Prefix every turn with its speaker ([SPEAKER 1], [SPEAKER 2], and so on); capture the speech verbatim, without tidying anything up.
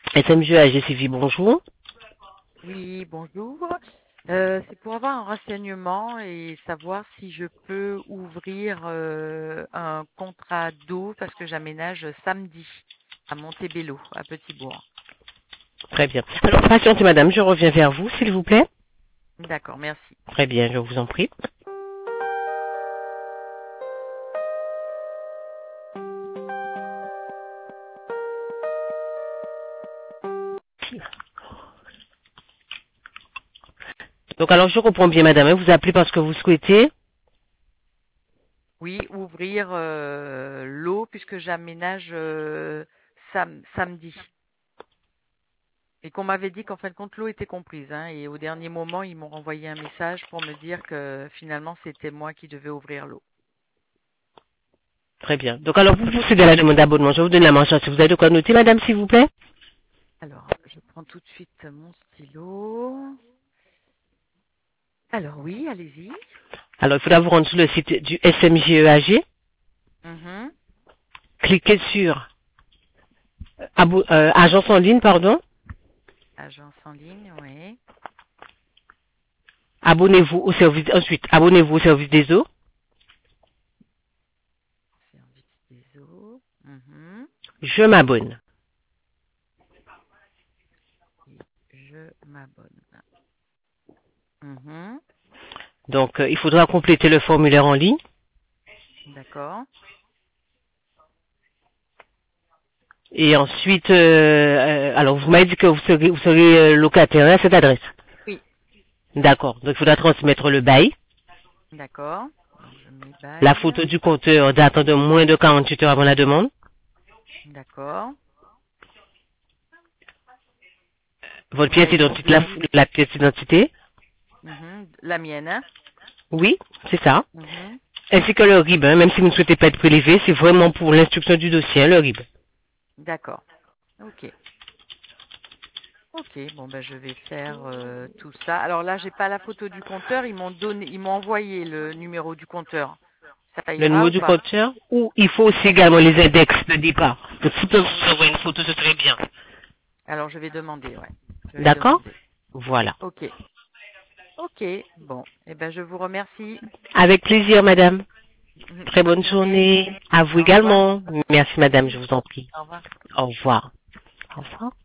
[SPEAKER 1] S M G A G Civil, bonjour.
[SPEAKER 2] Oui, bonjour. Euh, c'est pour avoir un renseignement et savoir si je peux ouvrir euh, un contrat d'eau parce que j'aménage samedi à Montebello, à Petit-Bourg.
[SPEAKER 1] Très bien. Alors, patientez, madame, je reviens vers vous, s'il vous plaît.
[SPEAKER 2] D'accord, merci.
[SPEAKER 1] Très bien, je vous en prie. Donc, alors, je comprends bien, madame, hein, vous appelez parce que vous souhaitez.
[SPEAKER 2] Oui, ouvrir euh, l'eau puisque j'aménage euh, sam- samedi. Et qu'on m'avait dit qu'en fin de compte l'eau était comprise, hein, et au dernier moment ils m'ont renvoyé un message pour me dire que finalement c'était moi qui devais ouvrir l'eau.
[SPEAKER 1] Très bien. Donc, alors, vous procédez à la demande d'abonnement. Je vais vous donner la manche. Si vous avez de quoi noter, madame, s'il vous plaît.
[SPEAKER 2] Alors, je prends tout de suite mon stylo. Alors oui, allez-y.
[SPEAKER 1] Alors, il faudra vous rendre sur le site du S M G E A G.
[SPEAKER 2] Mhm.
[SPEAKER 1] Cliquez sur abo- euh, agence en ligne, pardon.
[SPEAKER 2] Agence en ligne, oui.
[SPEAKER 1] Abonnez-vous au service, ensuite, abonnez-vous au service des eaux.
[SPEAKER 2] Service des eaux. Mhm.
[SPEAKER 1] Je m'abonne.
[SPEAKER 2] Et je m'abonne. Mhm.
[SPEAKER 1] Donc, euh, il faudra compléter le formulaire en ligne.
[SPEAKER 2] D'accord.
[SPEAKER 1] Et ensuite, euh, euh, alors vous m'avez dit que vous serez, vous serez euh, locataire à cette adresse.
[SPEAKER 2] Oui.
[SPEAKER 1] D'accord. Donc il faudra transmettre le bail,
[SPEAKER 2] D'accord. Donc je mets
[SPEAKER 1] la
[SPEAKER 2] bail.
[SPEAKER 1] photo du compteur datant de moins de quarante-huit heures avant la demande,
[SPEAKER 2] D'accord.
[SPEAKER 1] votre pièce
[SPEAKER 2] Oui.
[SPEAKER 1] d'identité, la, la pièce d'identité,
[SPEAKER 2] Mhm. La mienne, hein.
[SPEAKER 1] oui, c'est ça,
[SPEAKER 2] Mhm.
[SPEAKER 1] ainsi que le R I B, hein, même si vous ne souhaitez pas être prélevé, c'est vraiment pour l'instruction du dossier, hein, le R I B.
[SPEAKER 2] D'accord. Ok. Ok. Bon ben je vais faire euh, tout ça. Alors là, j'ai pas la photo du compteur. Ils m'ont donné, ils m'ont envoyé le numéro du compteur. Ça
[SPEAKER 1] Le
[SPEAKER 2] ira
[SPEAKER 1] numéro
[SPEAKER 2] ou
[SPEAKER 1] du
[SPEAKER 2] pas?
[SPEAKER 1] compteur, ou il faut aussi
[SPEAKER 2] D'accord.
[SPEAKER 1] également les index de départ. Donc si vous pouvez vous envoyer une photo, ce serait bien.
[SPEAKER 2] Alors je vais demander, ouais. Je vais
[SPEAKER 1] D'accord?
[SPEAKER 2] demander.
[SPEAKER 1] Voilà.
[SPEAKER 2] Ok. Ok. Bon. Eh ben je vous remercie.
[SPEAKER 1] Avec plaisir, madame. Très
[SPEAKER 2] Bonne
[SPEAKER 1] bonne
[SPEAKER 2] journée.
[SPEAKER 1] journée. À vous
[SPEAKER 2] Au revoir.
[SPEAKER 1] également. Merci, madame, je
[SPEAKER 2] Merci.
[SPEAKER 1] vous en prie.
[SPEAKER 2] Au revoir.
[SPEAKER 1] Au revoir. Au revoir.